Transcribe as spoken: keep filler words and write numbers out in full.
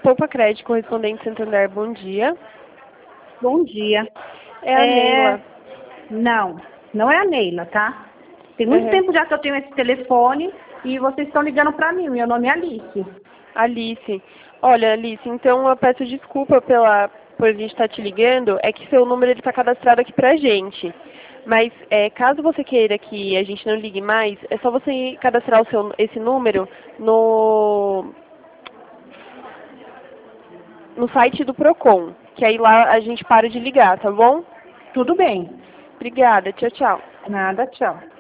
Poupa Crédito Correspondente Santander, bom dia. Bom dia. É a Neila. Não, não é a Neila, tá? Tem muito Uhum. tempo já que eu tenho esse telefone e vocês estão ligando pra mim. Meu nome é Alice. Alice. Olha, Alice, então eu peço desculpa pela, por a gente estar te ligando, é que seu número está cadastrado aqui pra gente. Mas é, caso você queira que a gente não ligue mais, é só você cadastrar o seu, esse número no, no site do Procon, que aí lá a gente para de ligar, tá bom? Tudo bem. Obrigada, tchau, tchau. Nada, tchau.